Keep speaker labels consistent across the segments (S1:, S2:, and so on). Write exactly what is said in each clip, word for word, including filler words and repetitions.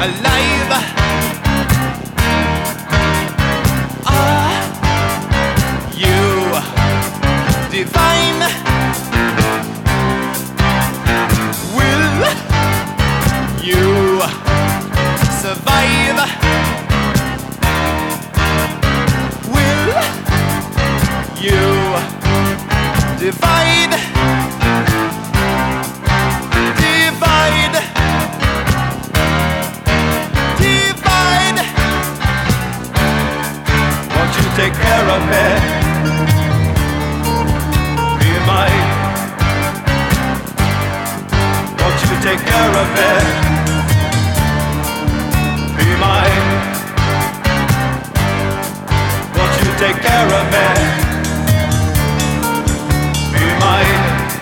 S1: alive. Are you divine? Will you survive? Will you divide? Divide. Divide. Won't you take care of me? Be mine. Won't you take care of me? Be mine. Won't you take care of me? Be mine.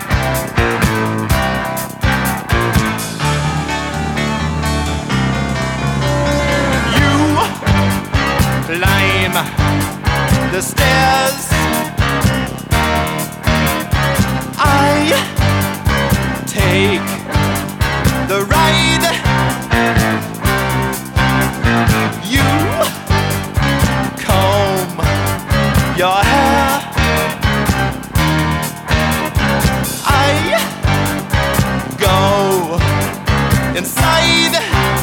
S1: You climb the stairs, I take the ride. You comb your hair, I go inside.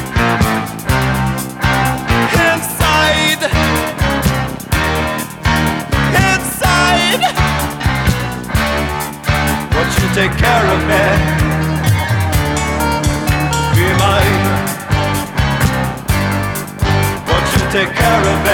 S1: Inside. Inside. Won't you take care of me? Be mine. Won't you take care of me?